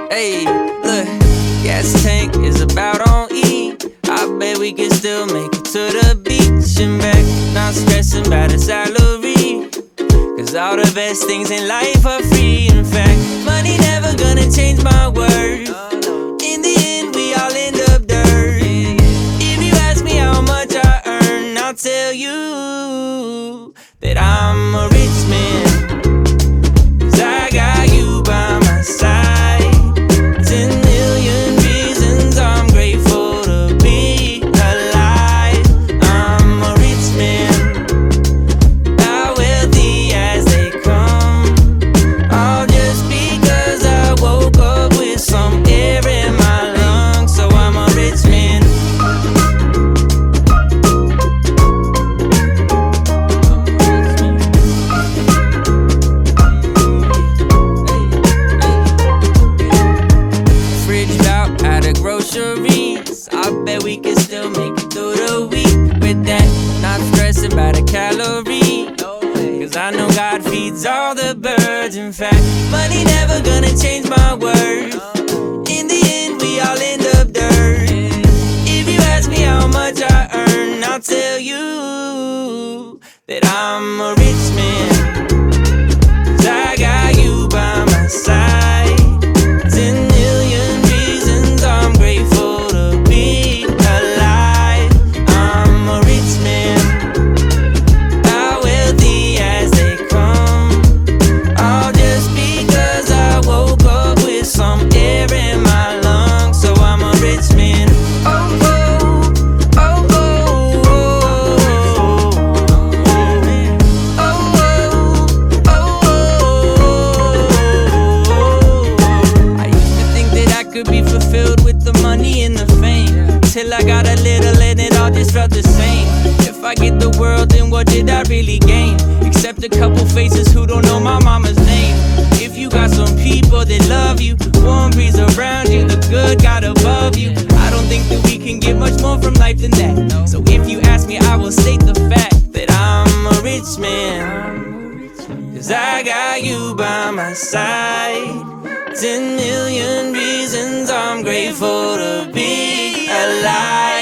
Hey, look, gas tank is about on E. I bet we can still make it to the beach and back. Not stressing about a salary, cause all the best things in life are free. In fact, money never gonna change my worth. In the end, we all end up dirt. If you ask me how much I earn, I'll tell you that I'm a rich man, cause I got you by my side. 10 million reasons I'm grateful to be alive. I'm a rich man, about wealthy as they come, all just because I woke up with some air in my lungs. So I'm a rich man. Groceries, I bet we can still make it through the week with that. Not stressing about a calorie, cause I know God feeds all the birds. In fact, money never gonna change my worth. In the end, we all end up dirt. If you ask me how much I earn, I'll tell you that I'm a rich man, cause I got you by my side. 10 million reasons I'm grateful to be alive. I'm a rich man, about wealthy as they come, all just because I woke up with some air in my lungs. So I'm a rich man. Oh, oh, oh, oh, oh, oh, oh, oh. I used to think that I could be fulfilled with the money and the fame, till I got a little and it all just felt the same. If I get the world, then what did I really gain? Except a couple faces who don't know my mama's name. If you got some people that love you, warm breeze around you, the good God above you, I don't think that we can get much more from life than that. So if you ask me, I will state the fact that I'm a rich man, cause I got you by my side. 10 million reasons I'm grateful to be alive.